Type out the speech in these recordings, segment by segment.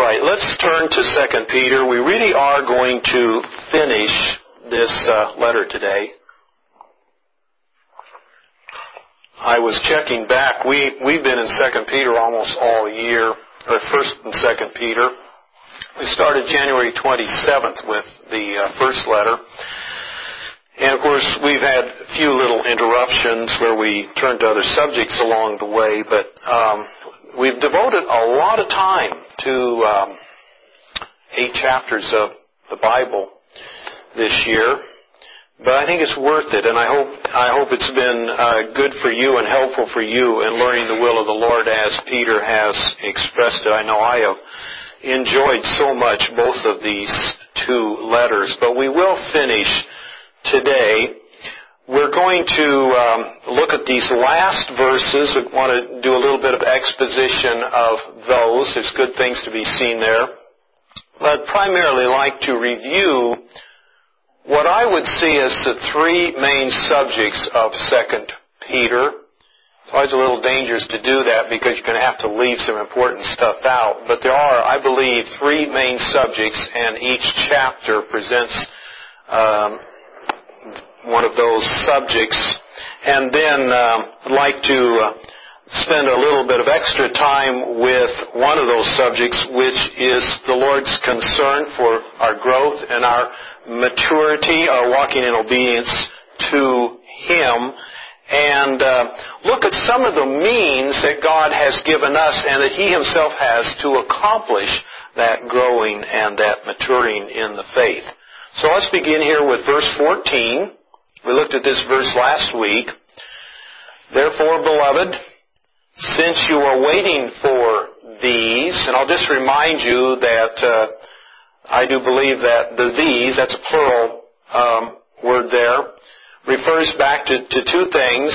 right, let's turn to 2 Peter. We really are going to finish this letter today. I was checking back. We've been in 2 Peter almost all year, or 1st and 2 Peter. We started January 27th with the first letter. And, of course, we've had a few little interruptions where we turned to other subjects along the way, but we've devoted a lot of time to 8 chapters of the Bible this year. But I think it's worth it, and I hope it's been good for you and helpful for you in learning the will of the Lord as Peter has expressed it. I know I have enjoyed so much both of these 2 letters, but we will finish today. We're going to look at these last verses. We want to do a little bit of exposition of those. There's good things to be seen there. But I'd primarily like to review what I would see as the 3 main subjects of 2 Peter. It's always a little dangerous to do that because you're going to have to leave some important stuff out. But there are, I believe, 3 main subjects, and each chapter presents one of those subjects. And then I'd like to spend a little bit of extra time with one of those subjects, which is the Lord's concern for our growth and our maturity, our walking in obedience to Him, and look at some of the means that God has given us and that He Himself has to accomplish that growing and that maturing in the faith. So let's begin here with verse 14. We looked at this verse last week. Therefore, beloved, since you are waiting for these, and I'll just remind you that I do believe that the these, that's a plural word there, refers back to 2 things.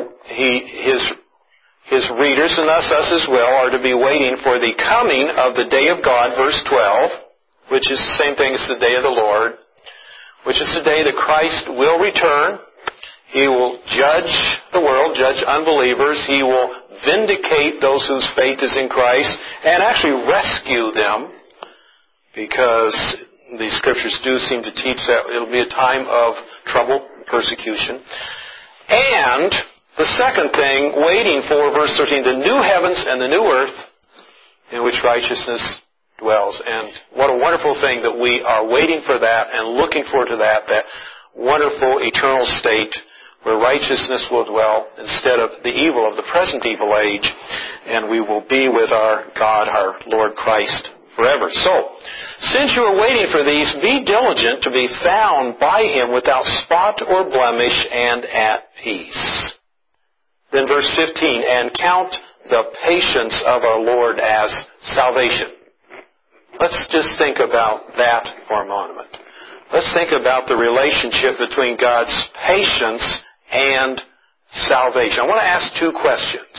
His readers, and us as well, are to be waiting for the coming of the day of God, verse 12, which is the same thing as the day of the Lord, which is the day that Christ will return. He will judge the world, judge unbelievers. He will vindicate those whose faith is in Christ and actually rescue them, because the Scriptures do seem to teach that it'll be a time of trouble, persecution. And the second thing, waiting for, verse 13, the new heavens and the new earth in which righteousness dwells. And what a wonderful thing that we are waiting for that and looking forward to that wonderful eternal state where righteousness will dwell instead of the evil of the present evil age, and we will be with our God, our Lord Christ, forever. So, since you are waiting for these, be diligent to be found by Him without spot or blemish and at peace. Then verse 15, and count the patience of our Lord as salvation. Let's just think about that for a moment. Let's think about the relationship between God's patience and salvation. I want to ask 2 questions.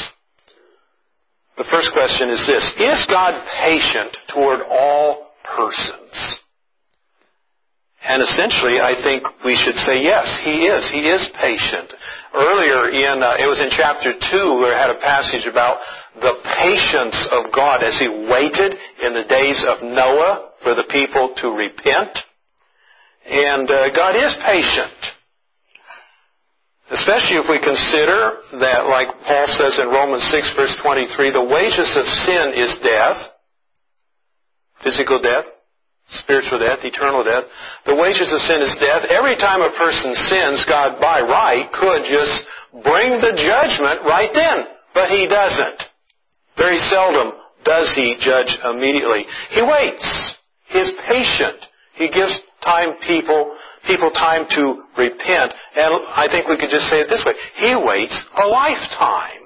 The first question is this: is God patient toward all persons? And essentially, I think we should say yes, He is. He is patient. Earlier it was in chapter 2, where I had a passage about the patience of God as He waited in the days of Noah for the people to repent. And God is patient. Especially if we consider that, like Paul says in Romans 6, verse 23, the wages of sin is death, physical death, spiritual death, eternal death. The wages of sin is death. Every time a person sins, God, by right, could just bring the judgment right then. But He doesn't. Very seldom does He judge immediately. He waits. He is patient. He gives people time to repent. And I think we could just say it this way: He waits a lifetime.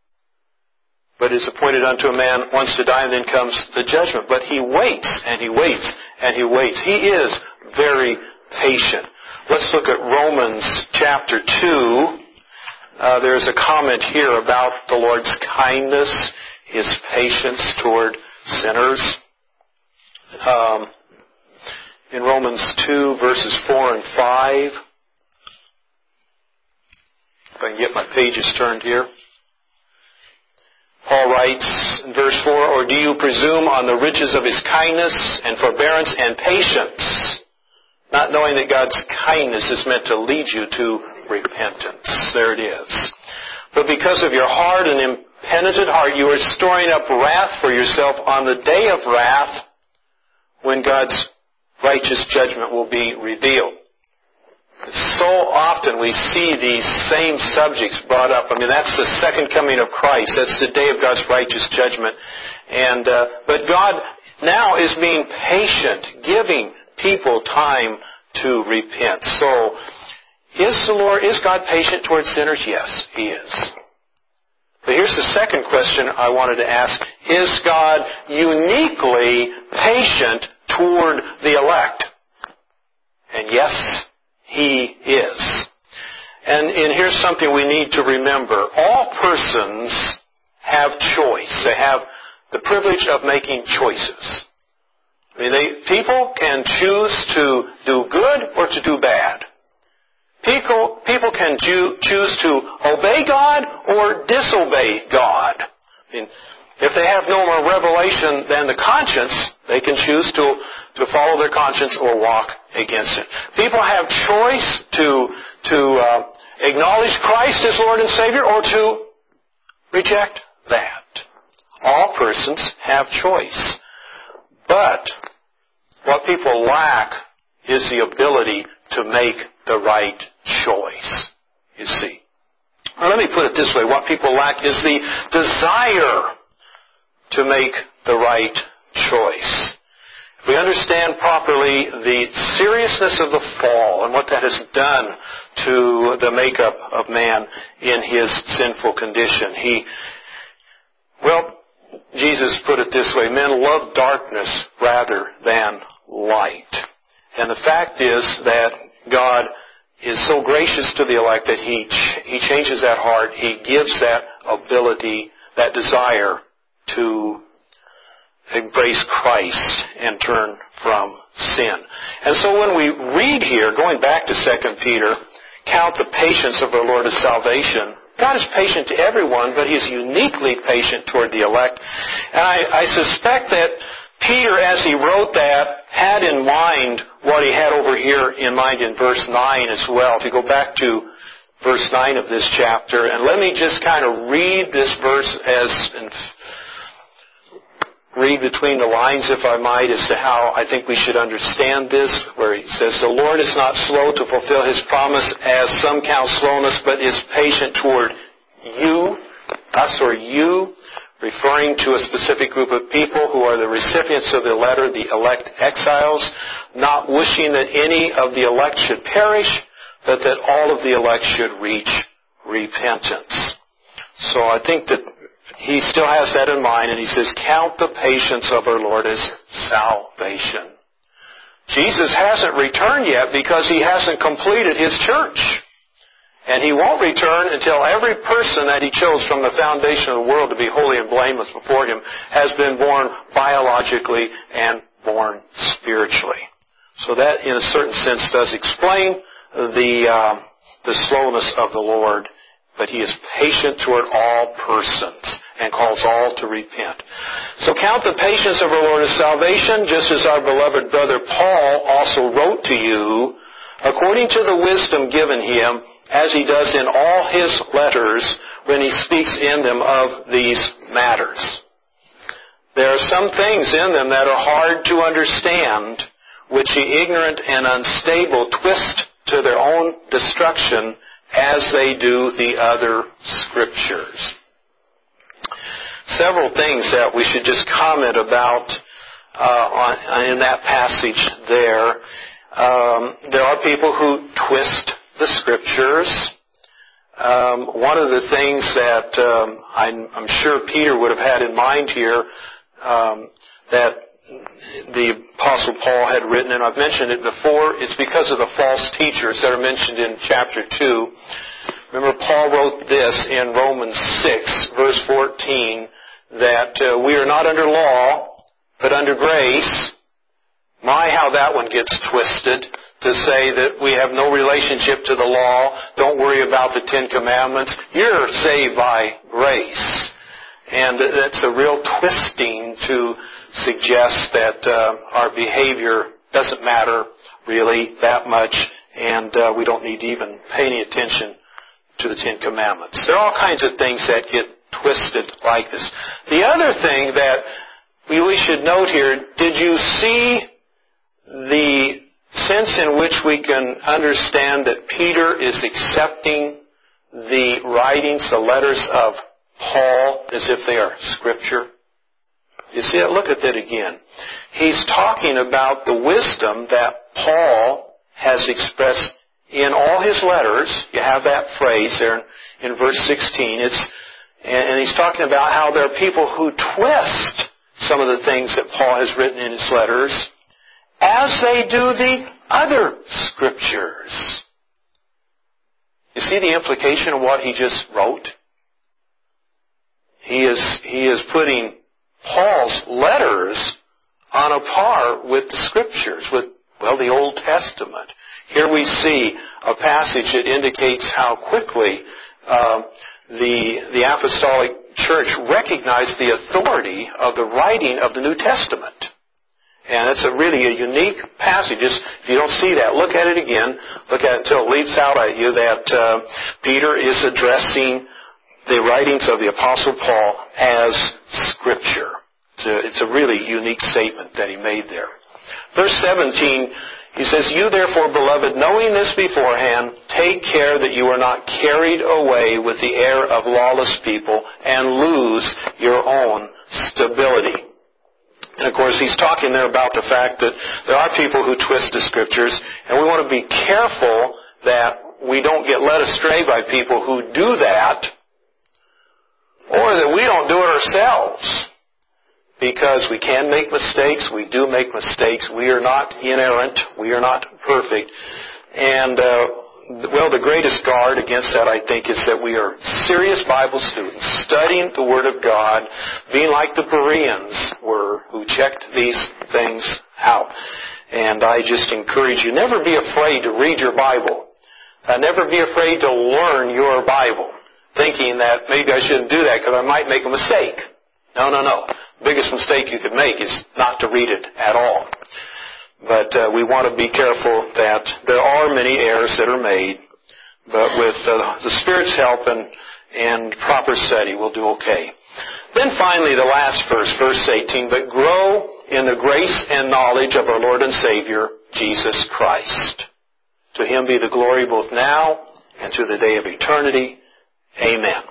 But it is appointed unto a man once to die, and then comes the judgment. But He waits, and He waits, and He waits. He is very patient. Let's look at Romans chapter 2. There's a comment here about the Lord's kindness, His patience toward sinners. In Romans 2, verses 4 and 5. If I can get my pages turned here. Paul writes in verse 4, or do you presume on the riches of His kindness and forbearance and patience, not knowing that God's kindness is meant to lead you to repentance? There it is. But because of your hard and impenitent heart, you are storing up wrath for yourself on the day of wrath when God's righteous judgment will be revealed. So often we see these same subjects brought up. I mean, that's the second coming of Christ. That's the day of God's righteous judgment. But God now is being patient, giving people time to repent. So, is God patient towards sinners? Yes, He is. But here's the second question I wanted to ask. Is God uniquely patient toward the elect? And yes, He is. And here's something we need to remember. All persons have choice. They have the privilege of making choices. I mean, people can choose to do good or to do bad. People can choose to obey God or disobey God. I mean, if they have no more revelation than the conscience, they can choose to follow their conscience or walk against it. People have choice to acknowledge Christ as Lord and Savior or to reject that. All persons have choice. But what people lack is the ability to make the right choice, you see. Or let me put it this way. What people lack is the desire to make the right choice. If we understand properly the seriousness of the fall and what that has done to the makeup of man in his sinful condition, Jesus put it this way, men love darkness rather than light. And the fact is that God is so gracious to the elect that He changes that heart. He gives that ability, that desire to embrace Christ and turn from sin. And so when we read here, going back to 2 Peter, count the patience of our Lord as salvation. God is patient to everyone, but He is uniquely patient toward the elect. And I suspect that Peter, as he wrote that, had in mind what he had over here in mind in verse 9 as well. If you go back to verse 9 of this chapter, and let me just kind of read this verse read between the lines, if I might, as to how I think we should understand this, where he says, the Lord is not slow to fulfill His promise, as some count slowness, but is patient toward you, us or you, referring to a specific group of people who are the recipients of the letter, the elect exiles, not wishing that any of the elect should perish, but that all of the elect should reach repentance. So I think that he still has that in mind, and he says, count the patience of our Lord as salvation. Jesus hasn't returned yet because He hasn't completed His church. And He won't return until every person that He chose from the foundation of the world to be holy and blameless before Him has been born biologically and born spiritually. So that, in a certain sense, does explain the slowness of the Lord. But He is patient toward all persons and calls all to repent. So count the patience of our Lord as salvation, just as our beloved brother Paul also wrote to you, according to the wisdom given him, as he does in all his letters when he speaks in them of these matters. There are some things in them that are hard to understand, which the ignorant and unstable twist to their own destruction, as they do the other Scriptures. Several things that we should just comment about in that passage there. There are people who twist the Scriptures. One of the things that I'm sure Peter would have had in mind here that the Apostle Paul had written, and I've mentioned it before, it's because of the false teachers that are mentioned in chapter 2. Remember, Paul wrote this in Romans 6, verse 14, that we are not under law, but under grace. My, how that one gets twisted to say that we have no relationship to the law, don't worry about the Ten Commandments. You're saved by grace. And that's a real twisting to suggest that our behavior doesn't matter really that much, and we don't need to even pay any attention to the Ten Commandments. There are all kinds of things that get twisted like this. The other thing that we should note here, did you see the sense in which we can understand that Peter is accepting the writings, the letters of Paul, as if they are Scripture? You see it? Look at that again. He's talking about the wisdom that Paul has expressed in all his letters. You have that phrase there in verse 16. And he's talking about how there are people who twist some of the things that Paul has written in his letters as they do the other Scriptures. You see the implication of what he just wrote? He is putting Paul's letters on a par with the Scriptures, with, the Old Testament. Here we see a passage that indicates how quickly the Apostolic Church recognized the authority of the writing of the New Testament. And it's really a unique passage. If you don't see that, look at it again. Look at it until it leaps out at you that Peter is addressing the writings of the Apostle Paul as Scripture. It's a really unique statement that he made there. Verse 17, he says, "You therefore, beloved, knowing this beforehand, take care that you are not carried away with the error of lawless people and lose your own stability." And of course, he's talking there about the fact that there are people who twist the Scriptures, and we want to be careful that we don't get led astray by people who do that, or that we don't do it ourselves. Because we can make mistakes, we do make mistakes, we are not inerrant, we are not perfect. And, the greatest guard against that, I think, is that we are serious Bible students, studying the Word of God, being like the Bereans were, who checked these things out. And I just encourage you, never be afraid to read your Bible. Never be afraid to learn your Bible, thinking that maybe I shouldn't do that because I might make a mistake. No. The biggest mistake you could make is not to read it at all. But we want to be careful that there are many errors that are made, but with the Spirit's help and proper study, we'll do okay. Then finally, the last verse, verse 18, "But grow in the grace and knowledge of our Lord and Savior, Jesus Christ. To Him be the glory both now and to the day of eternity. Amen."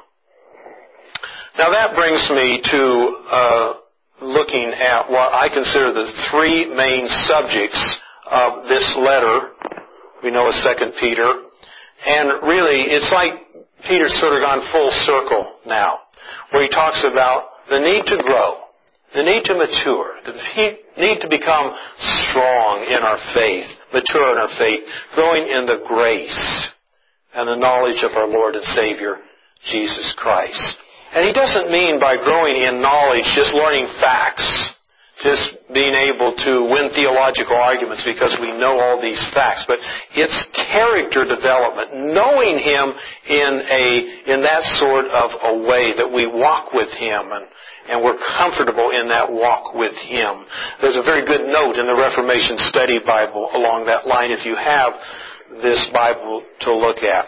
Now that brings me to looking at what I consider the three main subjects of this letter we know as 2 Peter. And really, it's like Peter's sort of gone full circle now, where he talks about the need to grow, the need to mature, the need to become strong in our faith, mature in our faith, growing in the grace and the knowledge of our Lord and Savior, Jesus Christ. And he doesn't mean by growing in knowledge just learning facts, just being able to win theological arguments because we know all these facts, but it's character development, knowing Him in that sort of a way that we walk with Him and we're comfortable in that walk with Him. There's a very good note in the Reformation Study Bible along that line if you have this Bible to look at.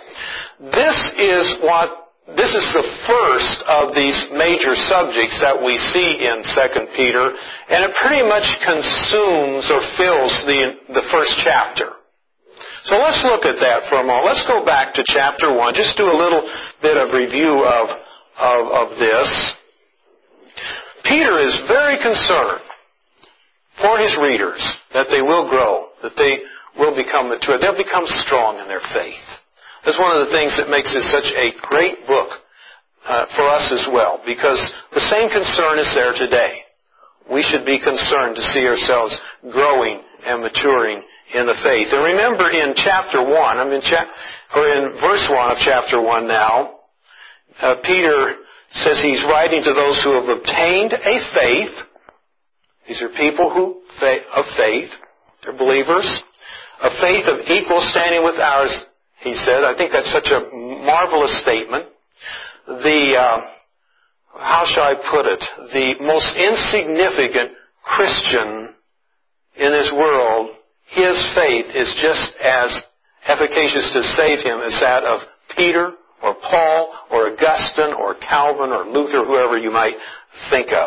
This is the first of these major subjects that we see in 2 Peter, and it pretty much consumes or fills the first chapter. So let's look at that for a moment. Let's go back to chapter 1. Just do a little bit of review of this. Peter is very concerned for his readers that they will grow, that they will become mature, they'll become strong in their faith. That's one of the things that makes this such a great book for us as well, because the same concern is there today. We should be concerned to see ourselves growing and maturing in the faith. And remember in chapter 1, in verse 1 of chapter 1 now, Peter says he's writing to those who have obtained a faith. These are people of faith. They're believers. A faith of equal standing with ours, he said. I think that's such a marvelous statement. how shall I put it, the most insignificant Christian in this world, his faith is just as efficacious to save him as that of Peter or Paul or Augustine or Calvin or Luther, whoever you might think of.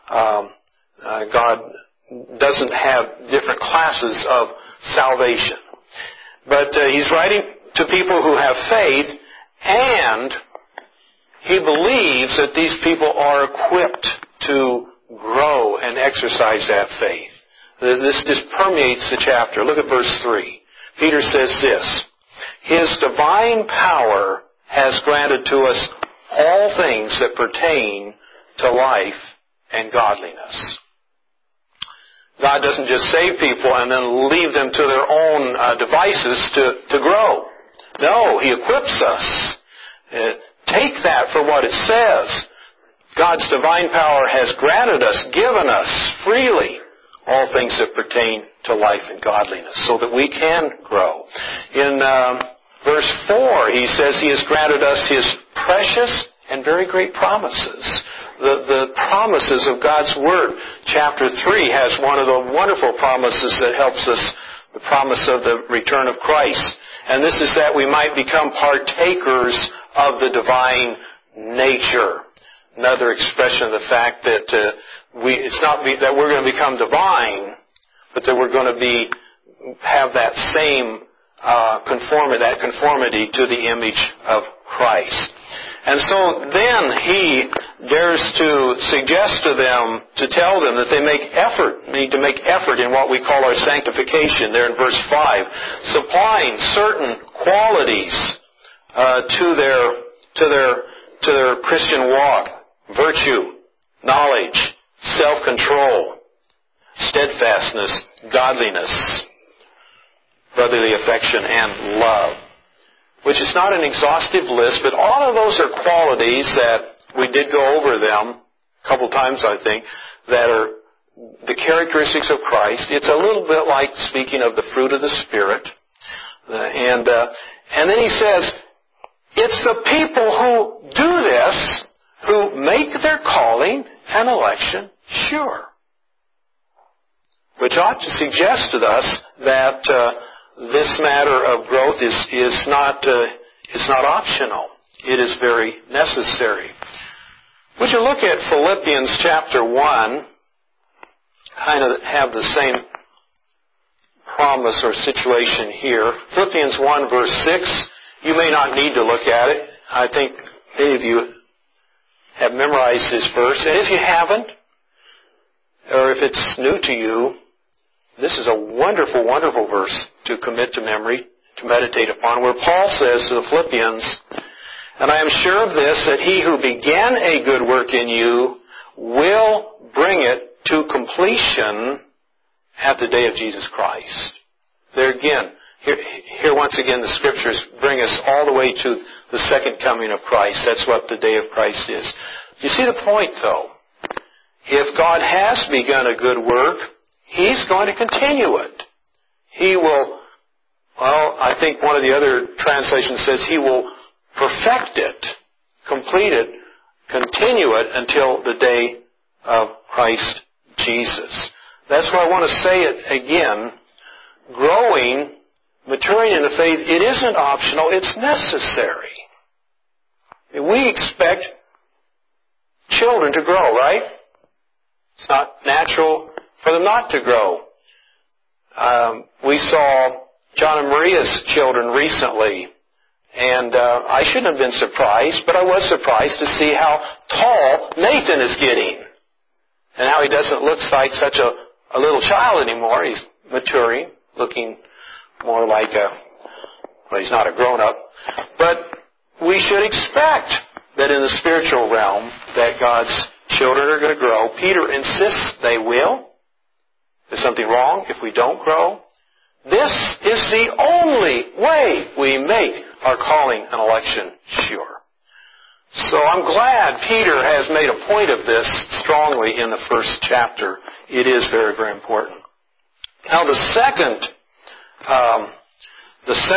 God doesn't have different classes of salvation. But he's writing to people who have faith, and he believes that these people are equipped to grow and exercise that faith. This just permeates the chapter. Look at verse 3. Peter says this, His divine power has granted to us all things that pertain to life and godliness. God doesn't just save people and then leave them to their own devices to grow. No, He equips us. Take that for what it says. God's divine power has granted us, given us freely all things that pertain to life and godliness so that we can grow. In verse 4, he says He has granted us His precious and very great promises. The promises of God's Word. Chapter 3 has one of the wonderful promises that helps us, the promise of the return of Christ. And this is that we might become partakers of the divine nature. Another expression of the fact that it's not that we're going to become divine, but that we're going to have that same conformity to the image of Christ. And so then he dares to suggest to them, to tell them that they need to make effort in what we call our sanctification, there in verse 5, supplying certain qualities to their Christian walk: virtue, knowledge, self-control, steadfastness, godliness, brotherly affection, and love. Which is not an exhaustive list, but all of those are qualities that we did go over them a couple times, I think, that are the characteristics of Christ. It's a little bit like speaking of the fruit of the Spirit. And then he says, it's the people who do this who make their calling and election sure. Which ought to suggest to us that this matter of growth is not optional. It is very necessary. Would you look at Philippians chapter 1? Kind of have the same promise or situation here. Philippians 1 verse 6. You may not need to look at it. I think many of you have memorized this verse. And if you haven't, or if it's new to you, this is a wonderful, wonderful verse to commit to memory, to meditate upon, where Paul says to the Philippians, And I am sure of this, that He who began a good work in you will bring it to completion at the day of Jesus Christ. There again, here once again the Scriptures bring us all the way to the second coming of Christ. That's what the day of Christ is. You see the point, though? If God has begun a good work, He's going to continue it. He will, I think one of the other translations says He will perfect it, complete it, continue it until the day of Christ Jesus. That's why I want to say it again. Growing, maturing in the faith, it isn't optional, it's necessary. We expect children to grow, right? It's not natural for them not to grow. We saw John and Maria's children recently, and I shouldn't have been surprised, but I was surprised to see how tall Nathan is getting, and how he doesn't look like such a little child anymore. He's maturing, looking more like he's not a grown-up. But we should expect that in the spiritual realm that God's children are going to grow. Peter insists they will. There's something wrong if we don't grow. This is the only way we make our calling and election sure. So I'm glad Peter has made a point of this strongly in the first chapter. It is very, very important. Now the second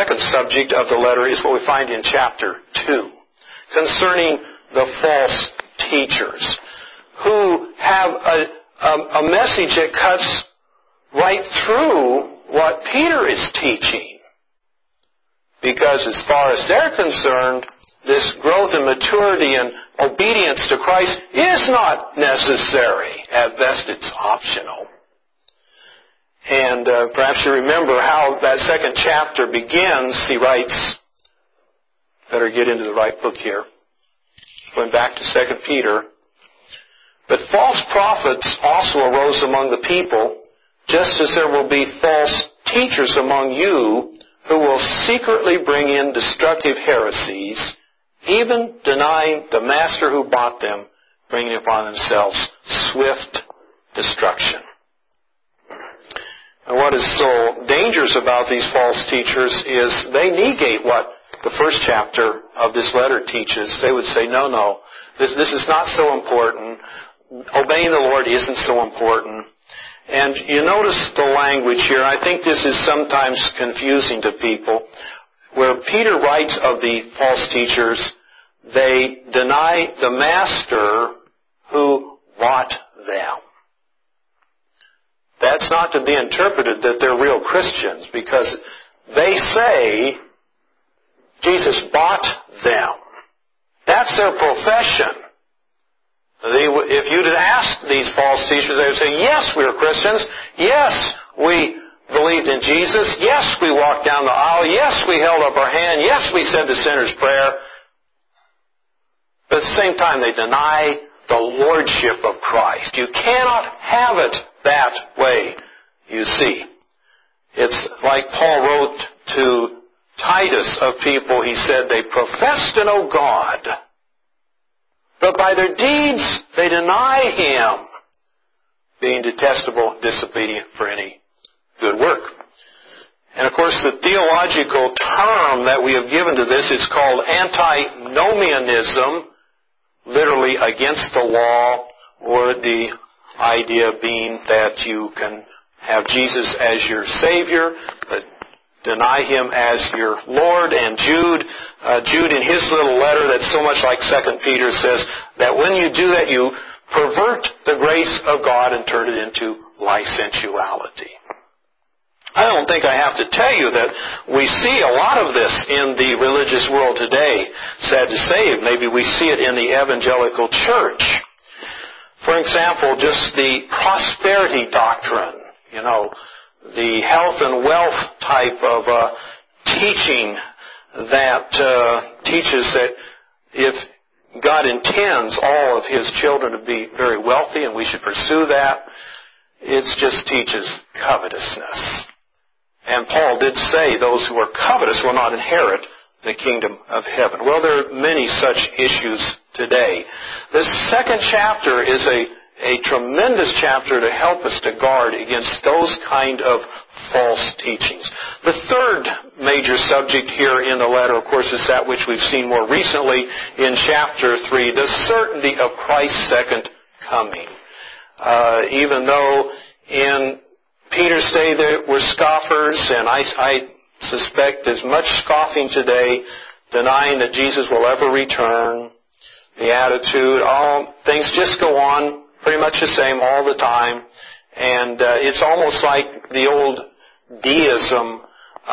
subject of the letter is what we find in chapter 2, concerning the false teachers who have a message that cuts right through what Peter is teaching. Because as far as they're concerned, this growth in maturity and obedience to Christ is not necessary. At best, it's optional. And perhaps you remember how that second chapter begins. He writes, better get into the right book here. Going back to 2 Peter. But false prophets also arose among the people, just as there will be false teachers among you who will secretly bring in destructive heresies, even denying the master who bought them, bringing upon themselves swift destruction. And what is so dangerous about these false teachers is they negate what the first chapter of this letter teaches. They would say, no, this is not so important. Obeying the Lord isn't so important. And you notice the language here. I think this is sometimes confusing to people. Where Peter writes of the false teachers, they deny the master who bought them. That's not to be interpreted that they're real Christians, because they say Jesus bought them. That's their profession. If you'd asked these false teachers, they would say, yes, we're Christians. Yes, we believed in Jesus. Yes, we walked down the aisle. Yes, we held up our hand. Yes, we said the sinner's prayer. But at the same time, they deny the lordship of Christ. You cannot have it that way, you see. It's like Paul wrote to Titus of people, he said, they profess to know God, but by their deeds they deny Him, being detestable, disobedient for any good work. And of course the theological term that we have given to this is called antinomianism, literally against the law, or the idea being that you can have Jesus as your Savior, but deny Him as your Lord. And Jude in his little letter that's so much like 2 Peter says that when you do that, you pervert the grace of God and turn it into licentiality. I don't think I have to tell you that we see a lot of this in the religious world today. Sad to say, maybe we see it in the evangelical church. For example, just the prosperity doctrine, the health and wealth type of teaching that teaches that if God intends all of His children to be very wealthy and we should pursue that, it just teaches covetousness. And Paul did say those who are covetous will not inherit the kingdom of heaven. Well, there are many such issues today. This second chapter is a tremendous chapter to help us to guard against those kind of false teachings. The third major subject here in the letter, of course, is that which we've seen more recently in chapter 3, the certainty of Christ's second coming. Even though in Peter's day there were scoffers, and I suspect there's much scoffing today, denying that Jesus will ever return, the attitude, things just go on pretty much the same all the time. And it's almost like the old deism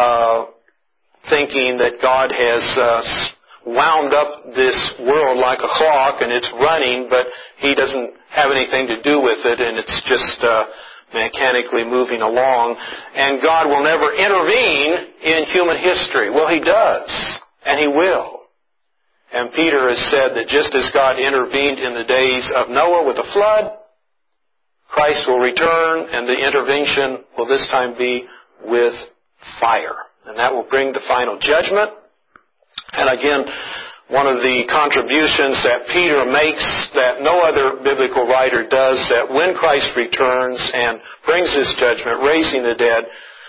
thinking that God has wound up this world like a clock and it's running, but He doesn't have anything to do with it, and it's just mechanically moving along. And God will never intervene in human history. Well, He does, and He will. And Peter has said that just as God intervened in the days of Noah with the flood, Christ will return, and the intervention will this time be with fire. And that will bring the final judgment. And again, one of the contributions that Peter makes that no other biblical writer does, that when Christ returns and brings His judgment, raising the dead,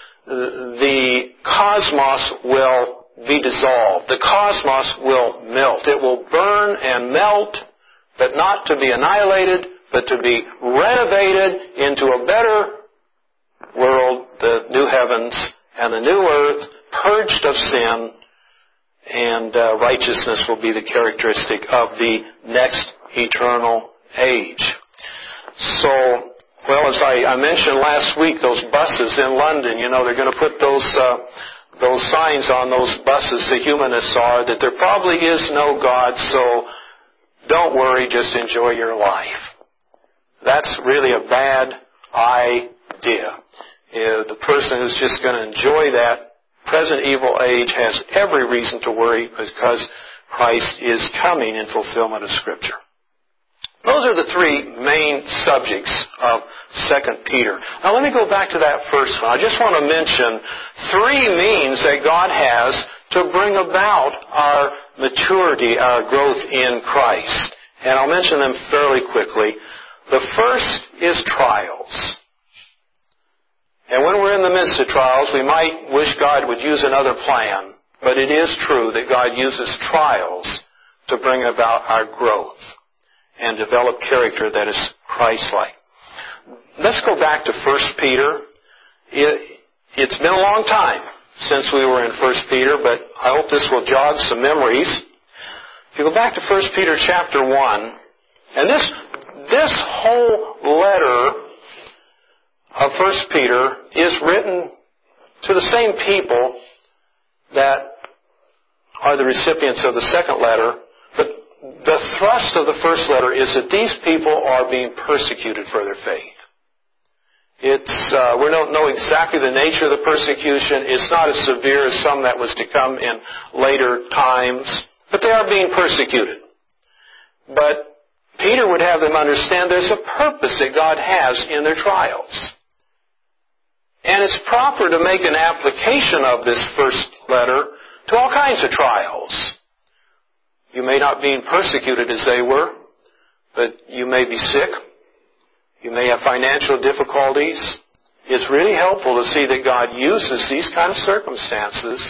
the cosmos will be dissolved. The cosmos will melt. It will burn and melt, but not to be annihilated, but to be renovated into a better world, the new heavens and the new earth, purged of sin, and righteousness will be the characteristic of the next eternal age. So, well, as I mentioned last week, those buses in London, they're going to put those signs on those buses, the humanists are, that there probably is no God, so don't worry, just enjoy your life. That's really a bad idea. The person who's just going to enjoy that present evil age has every reason to worry because Christ is coming in fulfillment of Scripture. Those are the three main subjects of 2 Peter. Now let me go back to that first one. I just want to mention three means that God has to bring about our maturity, our growth in Christ. And I'll mention them fairly quickly. The first is trials. And when we're in the midst of trials, we might wish God would use another plan. But it is true that God uses trials to bring about our growth and develop character that is Christ-like. Let's go back to 1 Peter. It's been a long time since we were in 1 Peter, but I hope this will jog some memories. If you go back to 1 Peter chapter 1, and this whole letter of 1 Peter is written to the same people that are the recipients of the second letter, but the thrust of the first letter is that these people are being persecuted for their faith. We don't know exactly the nature of the persecution. It's not as severe as some that was to come in later times, but they are being persecuted. But Peter would have them understand there's a purpose that God has in their trials. And it's proper to make an application of this first letter to all kinds of trials. You may not be persecuted as they were, but you may be sick. You may have financial difficulties. It's really helpful to see that God uses these kind of circumstances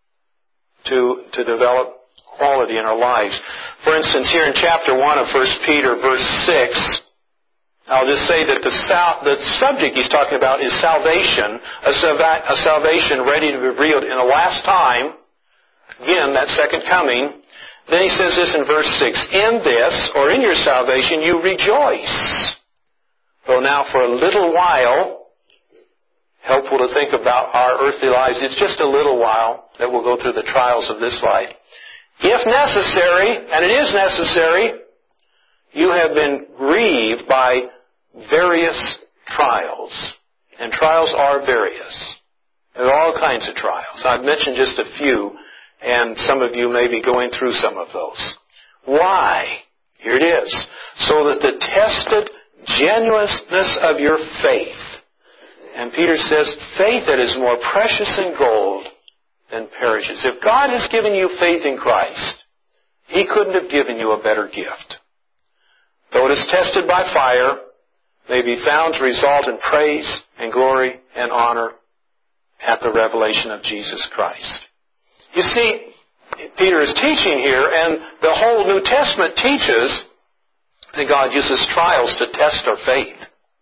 to develop quality in our lives. For instance, here in chapter 1 of 1 Peter, verse 6, I'll just say that the subject he's talking about is salvation, a salvation ready to be revealed in the last time. Again, that second coming. Then he says this in verse 6, in this, or in your salvation, you rejoice. Though now for a little while, helpful to think about our earthly lives, it's just a little while that we'll go through the trials of this life. If necessary, and it is necessary, you have been grieved by various trials. And trials are various. There are all kinds of trials. I've mentioned just a few, and some of you may be going through some of those. Why? Here it is. So that the tested genuineness of your faith. And Peter says, faith that is more precious than gold than perishes. If God has given you faith in Christ, He couldn't have given you a better gift. Though it is tested by fire, may be found to result in praise and glory and honor at the revelation of Jesus Christ. You see, Peter is teaching here, and the whole New Testament teaches that God uses trials to test our faith.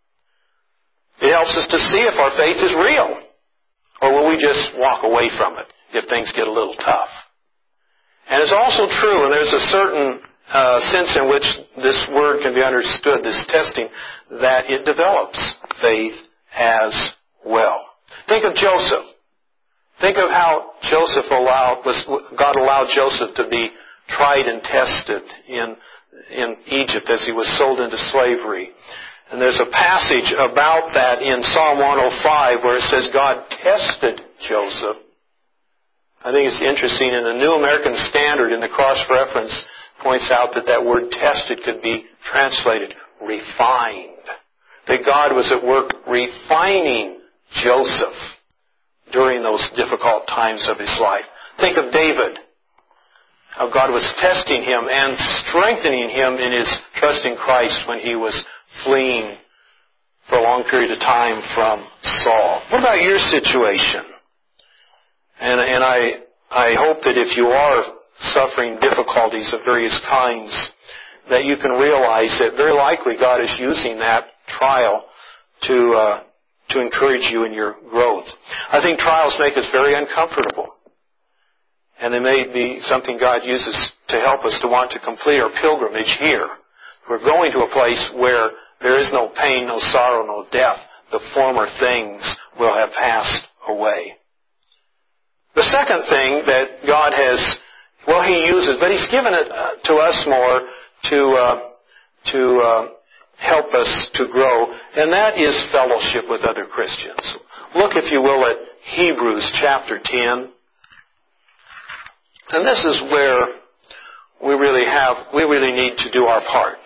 It helps us to see if our faith is real, or will we just walk away from it if things get a little tough. And it's also true, and there's a certain sense in which this word can be understood, this testing, that it develops faith as well. Think of Joseph. Think of how God allowed Joseph to be tried and tested in Egypt as he was sold into slavery. And there's a passage about that in Psalm 105 where it says God tested Joseph. I think it's interesting. In the New American Standard, in the cross-reference, points out that word tested could be translated refined. That God was at work refining Joseph during those difficult times of his life. Think of David. How God was testing him and strengthening him in his trust in Christ when he was fleeing for a long period of time from Saul. What about your situation? And I hope that if you are suffering difficulties of various kinds, that you can realize that very likely God is using that trial to encourage you in your growth. I think trials make us very uncomfortable. And they may be something God uses to help us to want to complete our pilgrimage here, We're going to a place where there is no pain, no sorrow, no death. The former things will have passed away. The second thing that God has, He uses, but He's given it to us more to help us to grow, and that is fellowship with other Christians. Look, if you will, at Hebrews chapter 10. And this is where we really need to do our part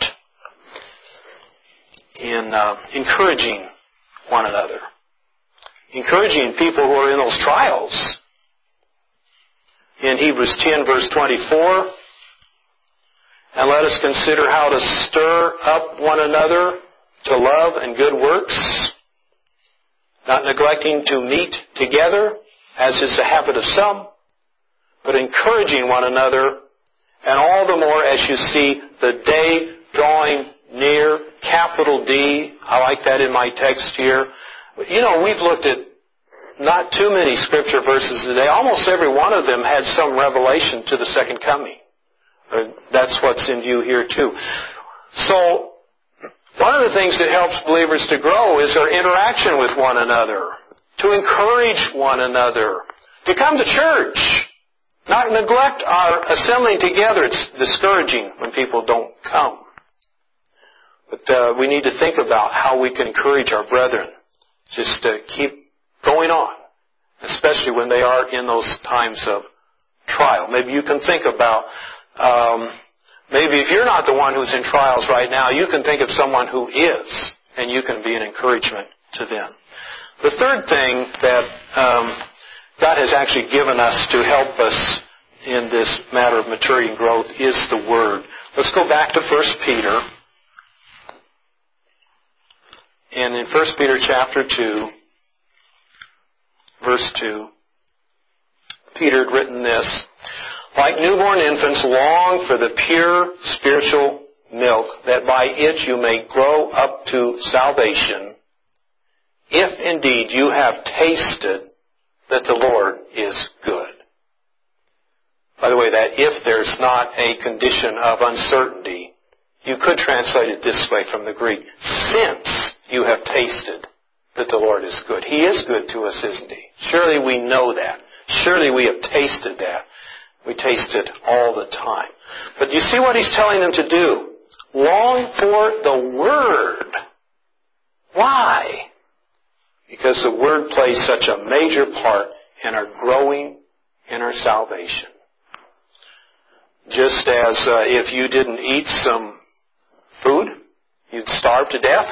in encouraging one another. Encouraging people who are in those trials. In Hebrews 10 verse 24, and let us consider how to stir up one another to love and good works, not neglecting to meet together, as is the habit of some, but encouraging one another, and all the more as you see the day drawing near, capital D. I like that in my text here. You know, we've looked at not too many scripture verses today. Almost every one of them had some revelation to the second coming. That's what's in view here too. So, one of the things that helps believers to grow is our interaction with one another, to encourage one another, to come to church, not neglect our assembling together. It's discouraging when people don't come. But we need to think about how we can encourage our brethren just to keep going on, especially when they are in those times of trial. Maybe you can think about, maybe if you're not the one who's in trials right now, you can think of someone who is, and you can be an encouragement to them. The third thing that God has actually given us to help us in this matter of maturity and growth is the Word. Let's go back to 1 Peter. And in 1 Peter chapter 2, verse 2, Peter had written this, like newborn infants, long for the pure spiritual milk, that by it you may grow up to salvation, if indeed you have tasted that the Lord is good. By the way, that if there's not a condition of uncertainty, you could translate it this way from the Greek, since you have tasted that the Lord is good. He is good to us, isn't He? Surely we know that. Surely we have tasted that. We taste it all the time. But you see what He's telling them to do? Long for the Word. Why? Because the Word plays such a major part in our growing, in our salvation. Just as if you didn't eat some food, you'd starve to death.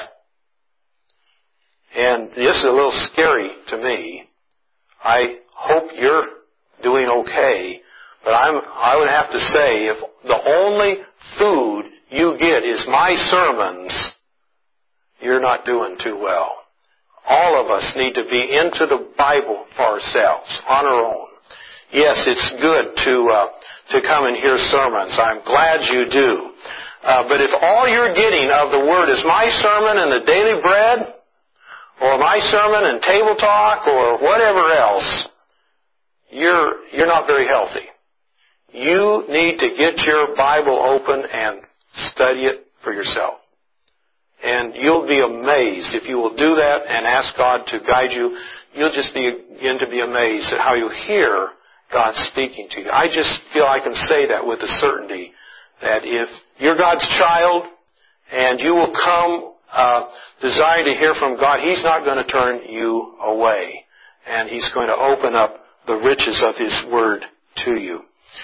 And this is a little scary to me. I hope you're doing okay, but I would have to say, if the only food you get is my sermons, you're not doing too well. All of us need to be into the Bible for ourselves, on our own. Yes, it's good to come and hear sermons. I'm glad you do. But if all you're getting of the Word is my sermon and the daily bread, or my sermon and table talk, or whatever else, you're not very healthy. You need to get your Bible open and study it for yourself. And you'll be amazed if you will do that and ask God to guide you. You'll just begin to be amazed at how you hear God speaking to you. I just feel I can say that with a certainty, that if you're God's child and you will come desiring to hear from God, He's not going to turn you away. And He's going to open up the riches of His Word to you.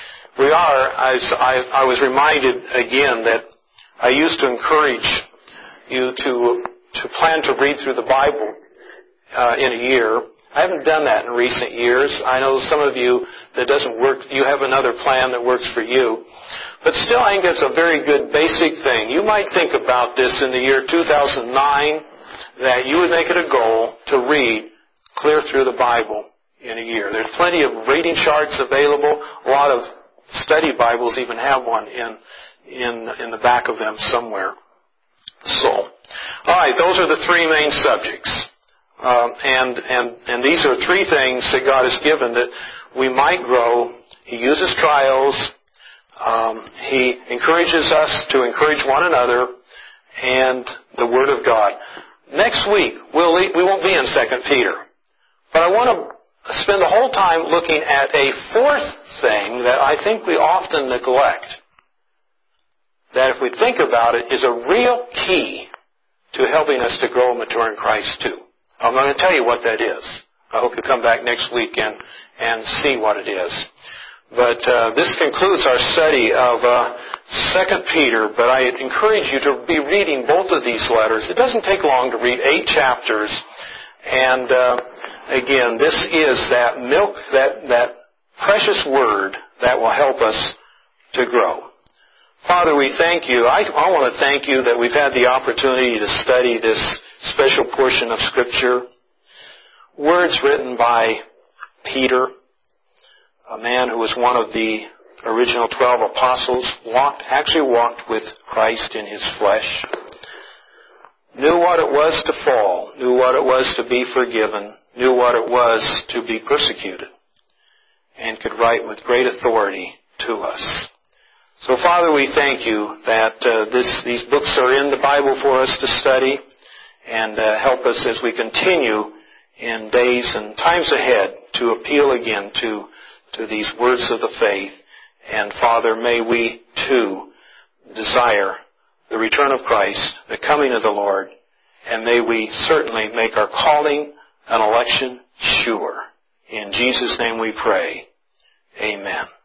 I was reminded again that I used to encourage you to plan to read through the Bible in a year. I haven't done that in recent years. I know some of you, that doesn't work. You have another plan that works for you. But still, I think it's a very good basic thing. You might think about this in the year 2009, that you would make it a goal to read clear through the Bible in a year. There's plenty of reading charts available. A lot of study Bibles even have one in the back of them somewhere. So, all right, those are the three main subjects. And these are three things that God has given that we might grow. He uses trials. He encourages us to encourage one another. and the Word of God. Next week, we won't be in 2 Peter. But I want to spend the whole time looking at a fourth thing that I think we often neglect, that if we think about it, is a real key to helping us to grow and mature in Christ too. I'm going to tell you what that is. I hope you come back next week and see what it is. But this concludes our study of 2 Peter, but I encourage you to be reading both of these letters. It doesn't take long to read 8 chapters, and again, this is that milk, that precious word that will help us to grow. Father, we thank you. I want to thank you that we've had the opportunity to study this special portion of Scripture. Words written by Peter, a man who was one of the original 12 apostles, actually walked with Christ in his flesh, knew what it was to fall, knew what it was to be forgiven, knew what it was to be persecuted, and could write with great authority to us. So, Father, we thank you that these books are in the Bible for us to study, and help us as we continue in days and times ahead to appeal again to these words of the faith. And, Father, may we, too, desire the return of Christ, the coming of the Lord, and may we certainly make our calling and election sure. In Jesus' name we pray. Amen.